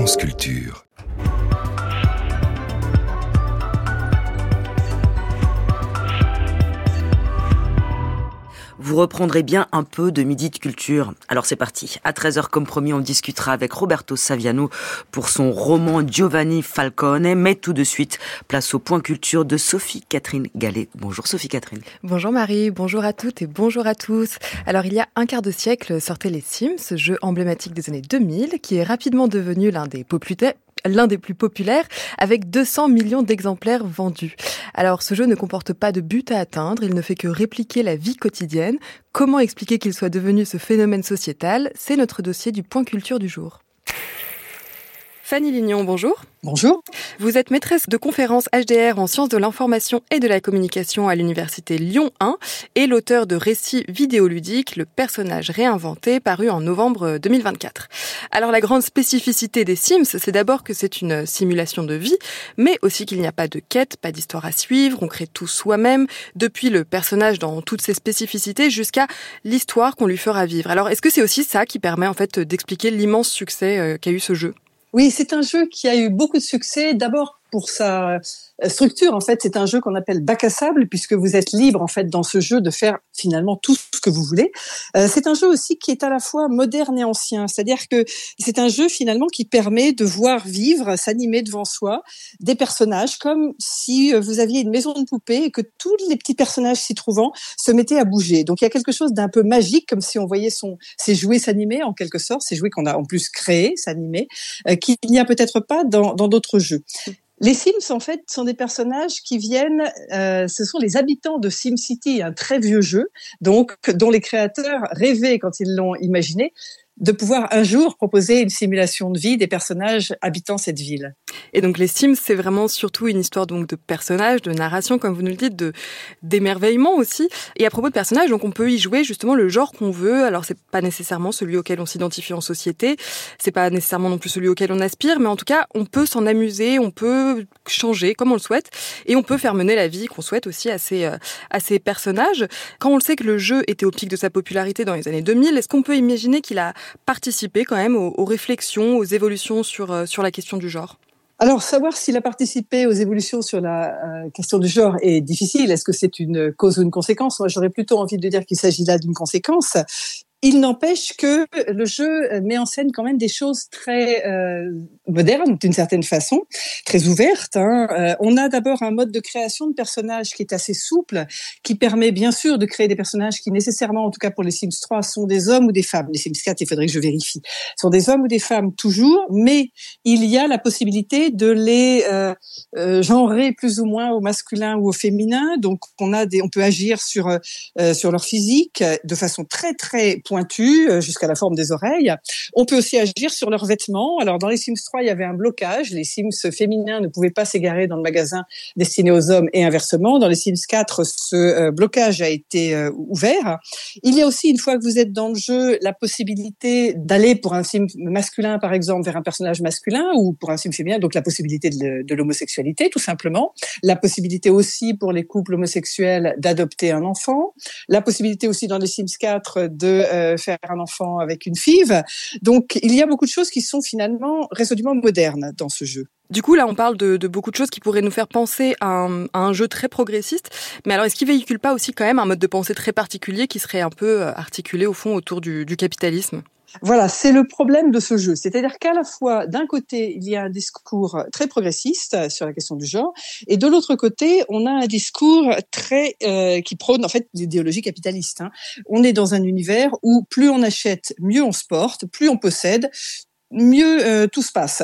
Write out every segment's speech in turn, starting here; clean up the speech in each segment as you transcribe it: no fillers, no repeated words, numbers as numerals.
France Culture. Vous reprendrez bien un peu de Midi de Culture. Alors c'est parti. À 13h comme promis, on discutera avec Roberto Saviano pour son roman Giovanni Falcone. Mais tout de suite, place au point culture de Sophie-Catherine Gallet. Bonjour Sophie-Catherine. Bonjour Marie, bonjour à toutes et bonjour à tous. Alors il y a un quart de siècle sortait les Sims, jeu emblématique des années 2000 qui est rapidement devenu l'un des plus populaires, avec 200 millions d'exemplaires vendus. Alors, ce jeu ne comporte pas de but à atteindre, il ne fait que répliquer la vie quotidienne. Comment expliquer qu'il soit devenu ce phénomène sociétal ? C'est notre dossier du point culture du jour. Fanny Lignon, bonjour. Bonjour. Vous êtes maîtresse de conférences HDR en sciences de l'information et de la communication à l'université Lyon 1 et l'auteur de récits vidéoludiques, Le personnage réinventé, paru en novembre 2024. Alors la grande spécificité des Sims, c'est d'abord que c'est une simulation de vie, mais aussi qu'il n'y a pas de quête, pas d'histoire à suivre, on crée tout soi-même, depuis le personnage dans toutes ses spécificités jusqu'à l'histoire qu'on lui fera vivre. Alors est-ce que c'est aussi ça qui permet en fait d'expliquer l'immense succès qu'a eu ce jeu ? Oui, c'est un jeu qui a eu beaucoup de succès. D'abord pour sa structure, en fait, c'est un jeu qu'on appelle bac à sable, puisque vous êtes libre, en fait, dans ce jeu de faire finalement tout ce que vous voulez. C'est un jeu aussi qui est à la fois moderne et ancien, c'est-à-dire que c'est un jeu finalement qui permet de voir vivre, s'animer devant soi des personnages, comme si vous aviez une maison de poupée et que tous les petits personnages s'y trouvant se mettaient à bouger. Donc il y a quelque chose d'un peu magique, comme si on voyait ses jouets s'animer en quelque sorte, ces jouets qu'on a en plus créés, s'animer, qu'il n'y a peut-être pas dans d'autres jeux. Les Sims, en fait, sont des personnages qui viennent, ce sont les habitants de SimCity, un très vieux jeu, donc dont les créateurs rêvaient, quand ils l'ont imaginé, de pouvoir un jour proposer une simulation de vie des personnages habitant cette ville. Et donc les Sims, c'est vraiment surtout une histoire donc de personnages, de narration, comme vous nous le dites, d'émerveillement aussi. Et à propos de personnages, donc on peut y jouer justement le genre qu'on veut. Alors c'est pas nécessairement celui auquel on s'identifie en société, c'est pas nécessairement non plus celui auquel on aspire, mais en tout cas on peut s'en amuser, on peut changer comme on le souhaite, et on peut faire mener la vie qu'on souhaite aussi à ces personnages. Quand on le sait que le jeu était au pic de sa popularité dans les années 2000, est-ce qu'on peut imaginer qu'il a participé quand même aux réflexions, aux évolutions sur la question du genre ? Alors, savoir s'il a participé aux évolutions sur la question du genre est difficile. Est-ce que c'est une cause ou une conséquence ? Moi, j'aurais plutôt envie de dire qu'il s'agit là d'une conséquence. Il n'empêche que le jeu met en scène quand même des choses très modernes, d'une certaine façon, très ouvertes. On a d'abord un mode de création de personnages qui est assez souple, qui permet bien sûr de créer des personnages qui nécessairement, en tout cas pour les Sims 3, sont des hommes ou des femmes. Les Sims 4, il faudrait que je vérifie, sont des hommes ou des femmes toujours, mais il y a la possibilité de les genrer plus ou moins au masculin ou au féminin. Donc on peut agir sur leur physique de façon très très pointue jusqu'à la forme des oreilles. On peut aussi agir sur leurs vêtements. Alors dans les Sims 3, il y avait un blocage. Les Sims féminins ne pouvaient pas s'égarer dans le magasin destiné aux hommes et inversement. Dans les Sims 4, ce blocage a été ouvert. Il y a aussi, une fois que vous êtes dans le jeu, la possibilité d'aller pour un Sim masculin, par exemple, vers un personnage masculin ou pour un Sim féminin, donc la possibilité de l'homosexualité, tout simplement. La possibilité aussi pour les couples homosexuels d'adopter un enfant. La possibilité aussi dans les Sims 4 de faire un enfant avec une FIV. Donc, il y a beaucoup de choses qui sont finalement résolument modernes dans ce jeu. Du coup, là, on parle de beaucoup de choses qui pourraient nous faire penser à un jeu très progressiste. Mais alors, est-ce qu'il véhicule pas aussi quand même un mode de pensée très particulier qui serait un peu articulé, au fond, autour du capitalisme ? Voilà, c'est le problème de ce jeu. C'est-à-dire qu'à la fois, d'un côté, il y a un discours très progressiste sur la question du genre, et de l'autre côté, on a un discours très qui prône en fait l'idéologie capitaliste. On est dans un univers où plus on achète, mieux on se porte, plus on possède, mieux tout se passe.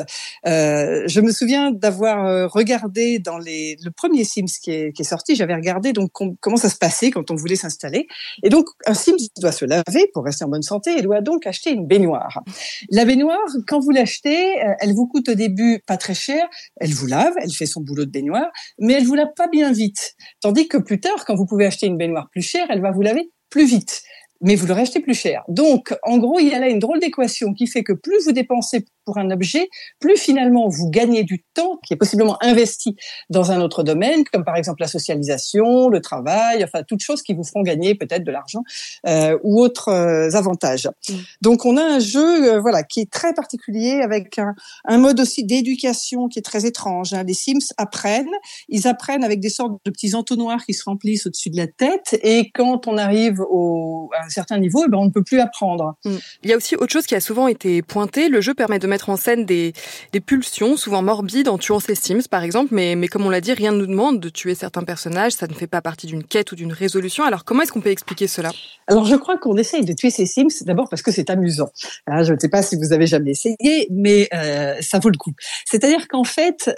Je me souviens d'avoir regardé dans le premier Sims qui est sorti, j'avais regardé donc comment ça se passait quand on voulait s'installer. Et donc un Sims doit se laver pour rester en bonne santé et doit donc acheter une baignoire. La baignoire, quand vous l'achetez, elle vous coûte au début pas très cher, elle vous lave, elle fait son boulot de baignoire, mais elle vous lave pas bien vite. Tandis que plus tard, quand vous pouvez acheter une baignoire plus chère, elle va vous laver plus vite. Mais vous le rachetez plus cher. Donc, en gros, il y a là une drôle d'équation qui fait que plus vous dépensez pour un objet, plus finalement vous gagnez du temps qui est possiblement investi dans un autre domaine, comme par exemple la socialisation, le travail, enfin toutes choses qui vous feront gagner peut-être de l'argent ou autres avantages. Donc on a un jeu qui est très particulier avec un mode aussi d'éducation qui est très étrange. Les Sims ils apprennent avec des sortes de petits entonnoirs qui se remplissent au-dessus de la tête, et quand on arrive à un certain niveau, on ne peut plus apprendre. Il y a aussi autre chose qui a souvent été pointée. Le jeu permet de mettre en scène des pulsions, souvent morbides, en tuant ses Sims, par exemple. Mais comme on l'a dit, rien ne nous demande de tuer certains personnages. Ça ne fait pas partie d'une quête ou d'une résolution. Alors, comment est-ce qu'on peut expliquer cela ? Alors, je crois qu'on essaye de tuer ses Sims d'abord parce que c'est amusant. Je ne sais pas si vous avez jamais essayé, mais ça vaut le coup. C'est-à-dire qu'en fait,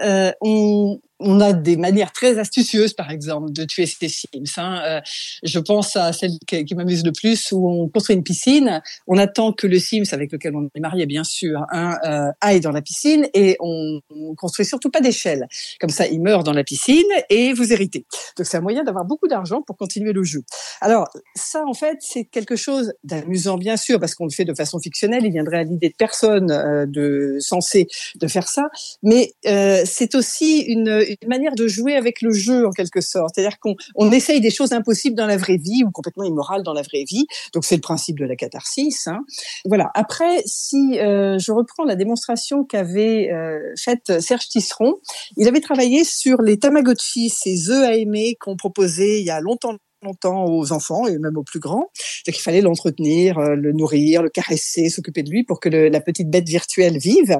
on a des manières très astucieuses, par exemple, de tuer ses Sims. Je pense à celle qui m'amuse le plus, où on construit une piscine, on attend que le Sims avec lequel on est marié, bien sûr, aille dans la piscine, et on construit surtout pas d'échelle. Comme ça, il meurt dans la piscine et vous héritez. Donc c'est un moyen d'avoir beaucoup d'argent pour continuer le jeu. Alors ça, en fait, c'est quelque chose d'amusant, bien sûr, parce qu'on le fait de façon fictionnelle. Il viendrait à l'idée de personne censée de faire ça, mais c'est aussi une manière de jouer avec le jeu, en quelque sorte. C'est-à-dire qu'on essaye des choses impossibles dans la vraie vie ou complètement immorales dans la vraie vie. Donc, c'est le principe de la catharsis. Voilà. Après, si je reprends la démonstration qu'avait faite Serge Tisseron, il avait travaillé sur les Tamagotchi, ces œufs à aimer qu'on proposait il y a longtemps aux enfants et même aux plus grands. C'est qu'il fallait l'entretenir, le nourrir, le caresser, s'occuper de lui pour que la petite bête virtuelle vive.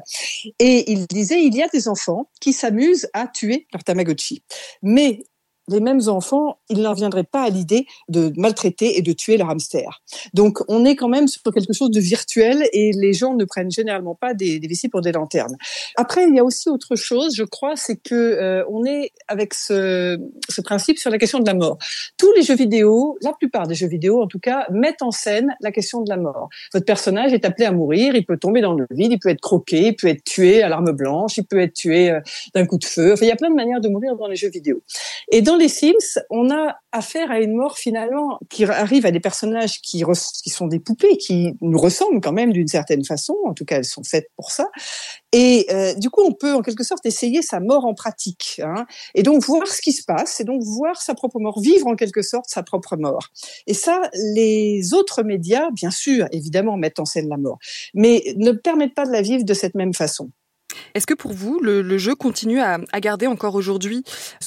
Et il disait, il y a des enfants qui s'amusent à tuer leur Tamagotchi. Mais les mêmes enfants, ils n'en viendraient pas à l'idée de maltraiter et de tuer leur hamster. Donc, on est quand même sur quelque chose de virtuel et les gens ne prennent généralement pas des vessies pour des lanternes. Après, il y a aussi autre chose, je crois, c'est que on est avec ce principe sur la question de la mort. Tous les jeux vidéo, la plupart des jeux vidéo en tout cas, mettent en scène la question de la mort. Votre personnage est appelé à mourir, il peut tomber dans le vide, il peut être croqué, il peut être tué à l'arme blanche, il peut être tué d'un coup de feu. Enfin, il y a plein de manières de mourir dans les jeux vidéo. Et dans les Sims, on a affaire à une mort finalement qui arrive à des personnages qui sont des poupées, qui nous ressemblent quand même d'une certaine façon. En tout cas, elles sont faites pour ça. Et du coup, on peut en quelque sorte essayer sa mort en pratique, et donc voir ce qui se passe, et donc voir sa propre mort, vivre en quelque sorte sa propre mort. Et ça, les autres médias, bien sûr, évidemment, mettent en scène la mort, mais ne permettent pas de la vivre de cette même façon. Est-ce que pour vous, le jeu continue à garder encore aujourd'hui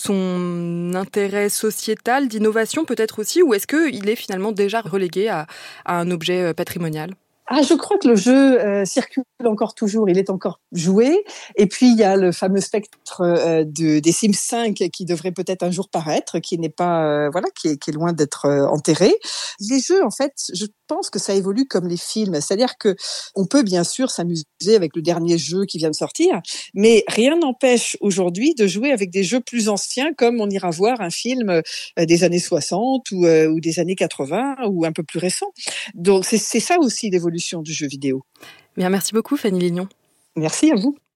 son intérêt sociétal, d'innovation peut-être aussi, ou est-ce qu'il est finalement déjà relégué à un objet patrimonial ? Je crois que le jeu circule encore toujours, il est encore joué. Et puis il y a le fameux spectre des Sims 5 qui devrait peut-être un jour paraître, qui n'est pas qui est loin d'être enterré. Les jeux, en fait, je pense que ça évolue comme les films, c'est-à-dire que on peut bien sûr s'amuser avec le dernier jeu qui vient de sortir, mais rien n'empêche aujourd'hui de jouer avec des jeux plus anciens, comme on ira voir un film des années 60 ou des années 80 ou un peu plus récent. Donc c'est ça aussi l'évolution du jeu vidéo. Bien, merci beaucoup Fanny Lignon. Merci à vous.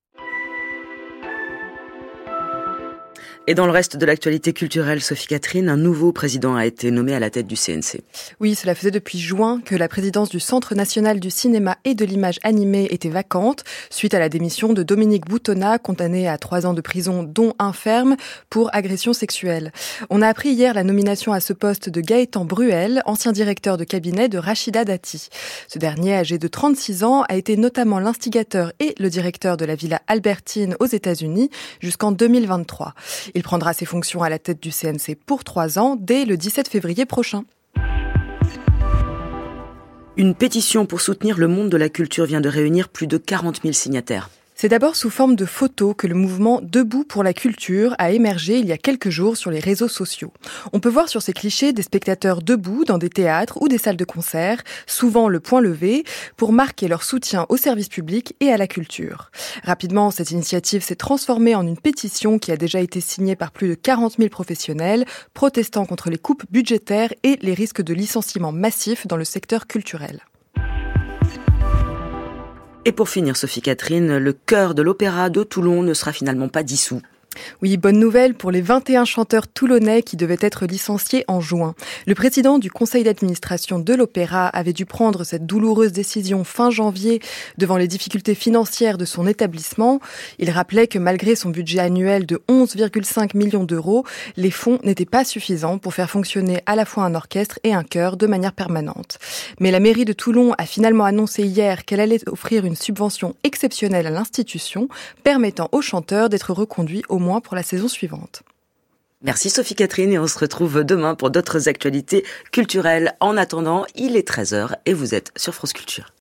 Et dans le reste de l'actualité culturelle, Sophie Catherine, un nouveau président a été nommé à la tête du CNC. Oui, cela faisait depuis juin que la présidence du Centre national du cinéma et de l'image animée était vacante, suite à la démission de Dominique Boutonnat, condamné à 3 ans de prison, dont 1 ferme, pour agression sexuelle. On a appris hier la nomination à ce poste de Gaëtan Bruel, ancien directeur de cabinet de Rachida Dati. Ce dernier, âgé de 36 ans, a été notamment l'instigateur et le directeur de la Villa Albertine aux États-Unis jusqu'en 2023. Il prendra ses fonctions à la tête du CNC pour 3 ans, dès le 17 février prochain. Une pétition pour soutenir le monde de la culture vient de réunir plus de 40 000 signataires. C'est d'abord sous forme de photos que le mouvement Debout pour la culture a émergé il y a quelques jours sur les réseaux sociaux. On peut voir sur ces clichés des spectateurs debout dans des théâtres ou des salles de concert, souvent le poing levé, pour marquer leur soutien au service public et à la culture. Rapidement, cette initiative s'est transformée en une pétition qui a déjà été signée par plus de 40 000 professionnels, protestant contre les coupes budgétaires et les risques de licenciement massif dans le secteur culturel. Et pour finir, Sophie Catherine, le chœur de l'Opéra de Toulon ne sera finalement pas dissous. Oui, bonne nouvelle pour les 21 chanteurs toulonnais qui devaient être licenciés en juin. Le président du conseil d'administration de l'Opéra avait dû prendre cette douloureuse décision fin janvier devant les difficultés financières de son établissement. Il rappelait que malgré son budget annuel de 11,5 millions d'euros, les fonds n'étaient pas suffisants pour faire fonctionner à la fois un orchestre et un chœur de manière permanente. Mais la mairie de Toulon a finalement annoncé hier qu'elle allait offrir une subvention exceptionnelle à l'institution, permettant aux chanteurs d'être reconduits au moins pour la saison suivante. Merci Sophie-Catherine et on se retrouve demain pour d'autres actualités culturelles. En attendant, il est 13h et vous êtes sur France Culture.